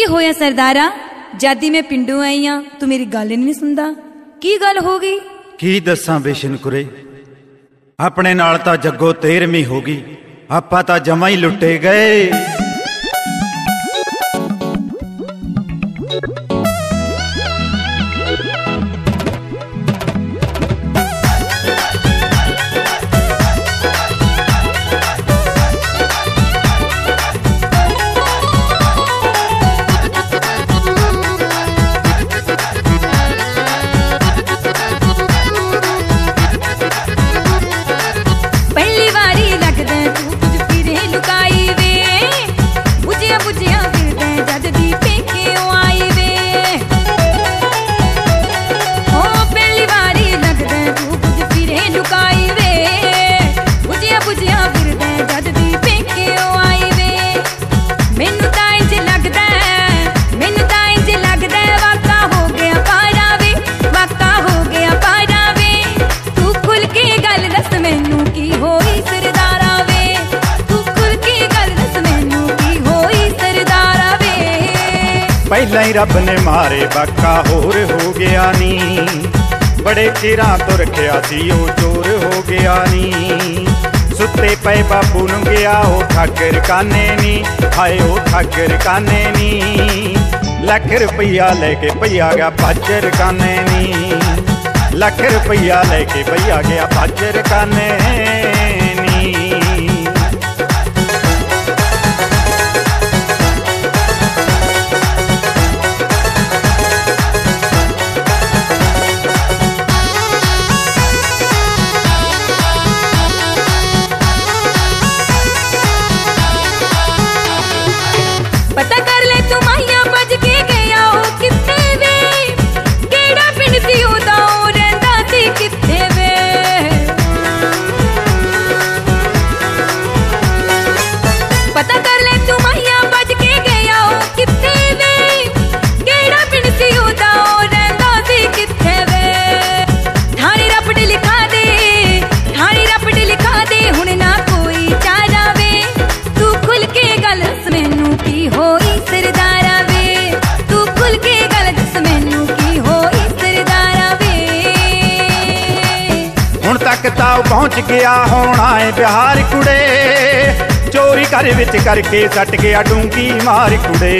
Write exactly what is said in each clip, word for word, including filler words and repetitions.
होया सरदारा, जादी मैं पिंडों आई हाँ तू मेरी गल नहीं सुनदा, की गल हो गई? की दसां बेशनकुरे, अपने नाल तां जग्गो तेरहवीं हो गई, आपां तां जमा ही लुटे गए। पहला ही रब ने मारे बाका होर हो गया नी, बड़े चिरां तो रखिया सी ओ चोर हो गया नी। सुते पे बापू नूं गया ओ ठाकर काने नी, हाय ओ ठाकर काने नी। लख रुपया लेके भैया गया पाजर काने नी, लख रुपया लेके भैया गया पाजर काने नी। पहुंच गया होना है बिहार कुड़े, चोरी घर विच करके सट गया डूंगी मार कुड़े।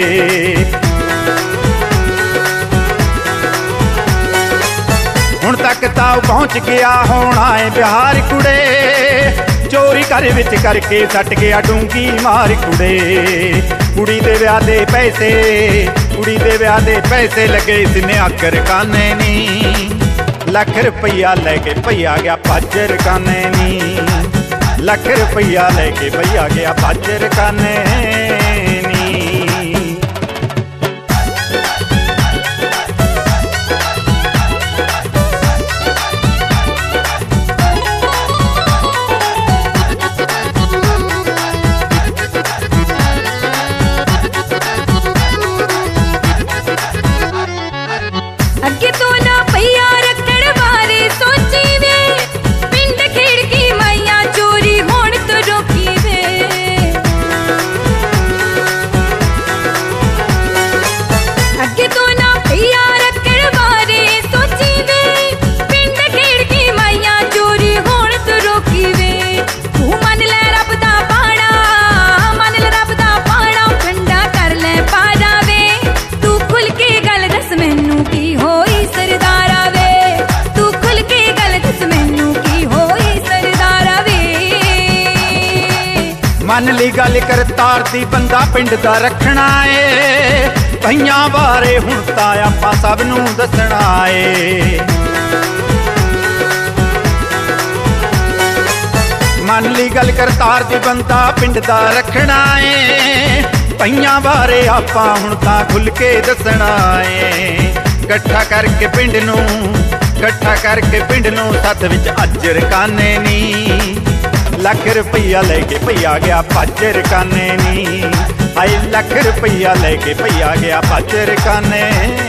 हुण तक ताऊ पहुंच गया होना है बिहार कुड़े, चोरी घर विच करके सट गया डूंगी मार कुड़े। कुड़ी दे विआह दे पैसे, कुड़ी दे विआह दे पैसे लगे सिने आकर काने नी, लख रुपया लेके भैया गया पाजर काने नी, लख रुपया लेके भैया गया पाजर काने नी। अगे तो ना भैया मन ली गल कर तार दी बंदा पिंड दा रखना है, भईयां बारे हुण तां आपां सब नूं दसना है। मन ली गल कर तार दी बंदा पिंड दा रखना है, भईयां बारे आपां हुण तां खुल के दसना है। कट्ठा करके पिंड नूं, कट्ठा करके पिंड नूं सत्त विच अजर काने नी, लख रुपया लेके भैया गया पाजर काने नी, हाय लख रुपया लेके भैया गया पाजर काने।